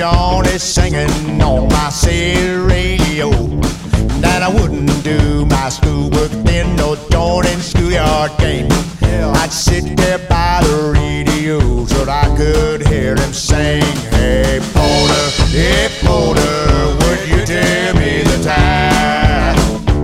Johnny singing on my city radio that I wouldn't do my schoolwork in no Jordan schoolyard game. I'd sit there by the radio so that I could hear him sing. Hey Porter, would you tell me the time?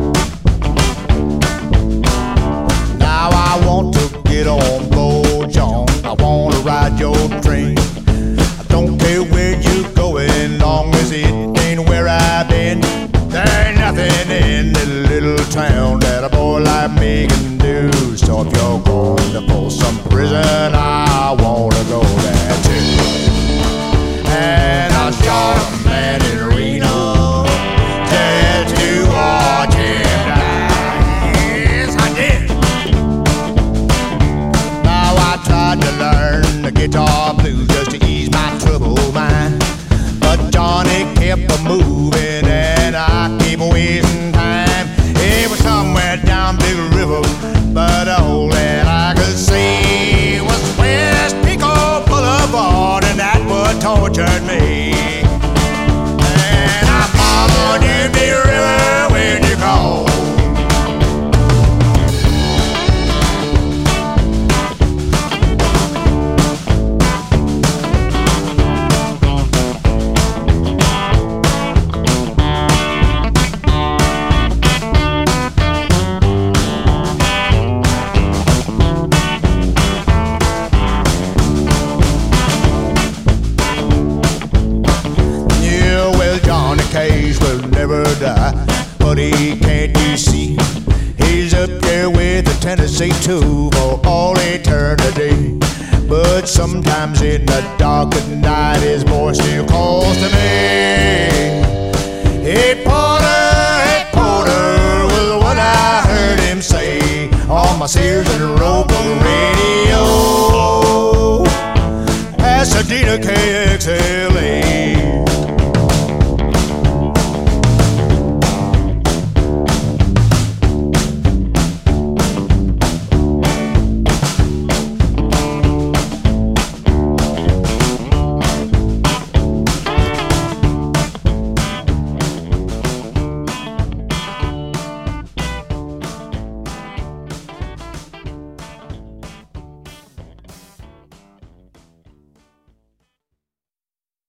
Now I want to get on board, John. I want to ride your train. I don't care where you're going, long as it ain't where I've been. There ain't nothing in this little town that a boy like me can do. So if you're going to Folsom Prison, I want to go there too. And I shot a man in Reno, tattoo watch him die. Yes, I did. Now I tried to learn the guitar blues just to ease my troubled mind, but Johnny kept a moving and I keep wasting time. It was somewhere down Big River, but all that I could see was West Pico Boulevard, and that what tortured me. And I followed you, Big River, when you called. Cage will never die, but he can't you see? He's up there with the Tennessee Two for all eternity. But sometimes in the dark of night, his voice still calls to me. Hey Porter was what I heard him say on my Sears and Roebuck radio. Pasadena KXL.